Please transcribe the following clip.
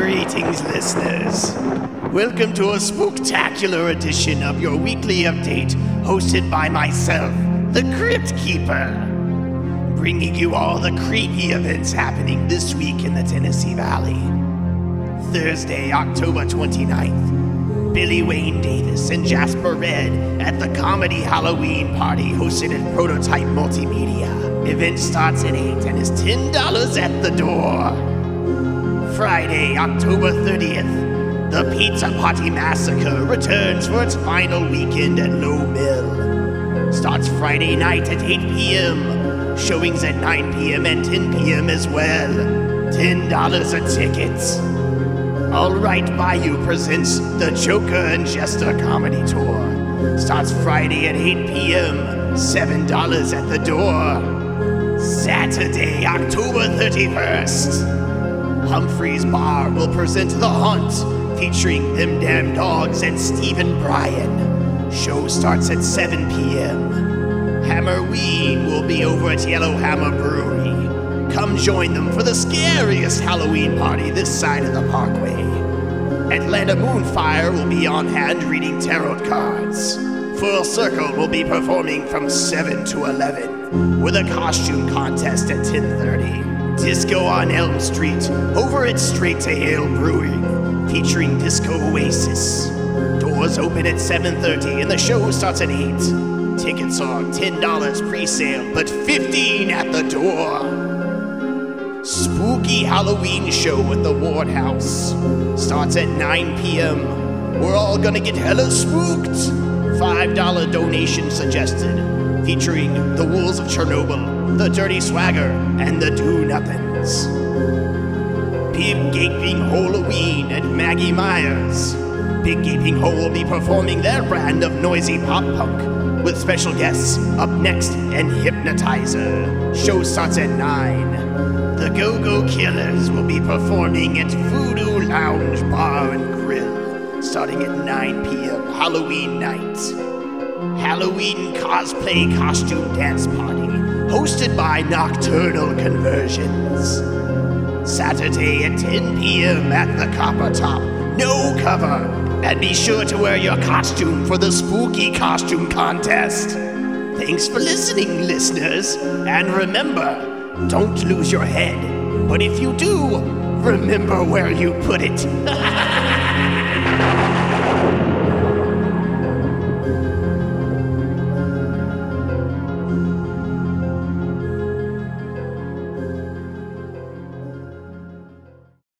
Greetings, listeners. Welcome to a spooktacular edition of your weekly update, hosted by myself, the Crypt Keeper, bringing you all the creepy events happening this week in the Tennessee Valley. Thursday, October 29th, Billy Wayne Davis and Jasper Red at the Comedy Halloween Party hosted at Prototype Multimedia. Event starts at 8 and is $10 at the door. Friday, October 30th, the Pizza Party Massacre returns for its final weekend at Low Mill. Starts Friday night at 8 p.m., showings at 9 p.m. and 10 p.m. as well. $10 a ticket. All Right Bayou presents the Joker and Jester Comedy Tour. Starts Friday at 8 p.m., $7 at the door. Saturday, October 31st. Humphrey's Bar will present The Haunt, featuring Them Damn Dogs and Stephen Bryan. Show starts at 7 p.m. Hammerween will be over at Yellowhammer Brewery. Come join them for the scariest Halloween party this side of the parkway. Atlanta Moonfire will be on hand reading tarot cards. Full Circle will be performing from 7 to 11, with a costume contest at 10:30. Disco on Elm Street, over at Straight to Ale Brewing, featuring Disco Oasis. Doors open at 7:30 and the show starts at 8. Tickets are $10 pre-sale, but $15 at the door. Spooky Halloween show at the Ward House. Starts at 9 p.m. We're all gonna get hella spooked. $5 donation suggested, featuring the Wolves of Chernobyl, the Dirty Swagger, and the Do-Nothings. Big Gaping Halloween at Maggie Myers. Big Gaping Hole will be performing their brand of noisy pop punk, with special guests Up Next and Hypnotizer. Show starts at 9. The Go-Go Killers will be performing at Voodoo Lounge Bar and Grill, starting at 9 p.m. Halloween night. Halloween cosplay costume dance party, hosted by Nocturnal Conversions. Saturday at 10 p.m. at the Copper Top. No cover. And be sure to wear your costume for the spooky costume contest. Thanks for listening, listeners. And remember, don't lose your head. But if you do, remember where you put it.